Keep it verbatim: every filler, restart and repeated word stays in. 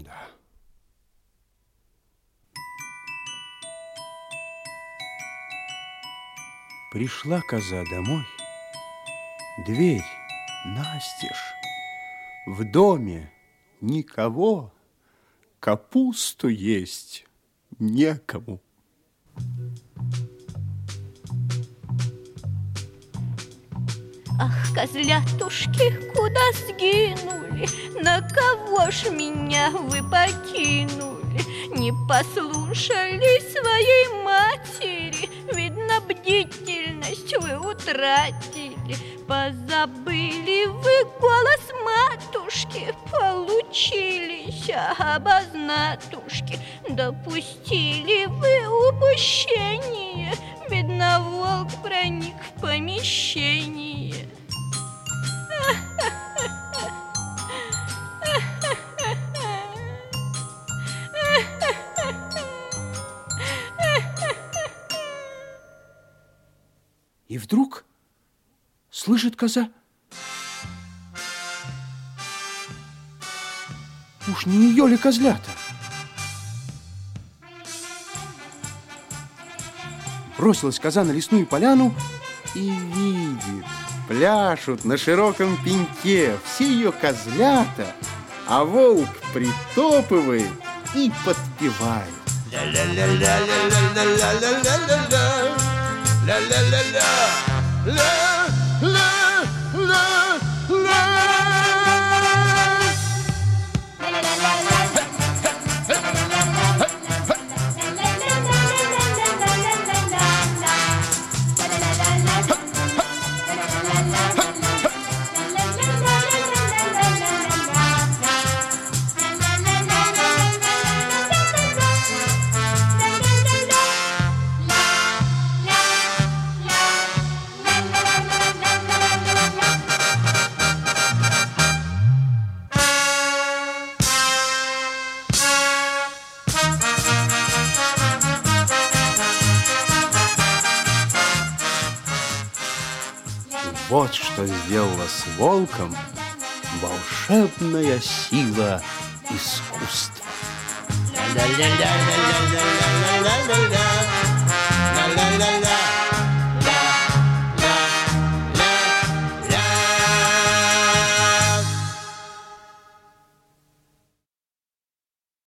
Да. Пришла коза домой, дверь настежь, в доме никого, капусту есть некому. Ах, козлятушки, куда сгинули? На кого ж меня вы покинули? Не послушали своей матери, видно, бдительность вы утратили. Позабыли вы голос матушки, получились обознатушки. Допустили вы упущение, видно, волк проник в помещение. И вдруг слышит коза: уж не ее ли козлята? Бросилась коза на лесную поляну и видит, пляшут на широком пеньке все ее козлята, а волк притопывает и подпевает. Вот что сделала с волком волшебная сила искусства.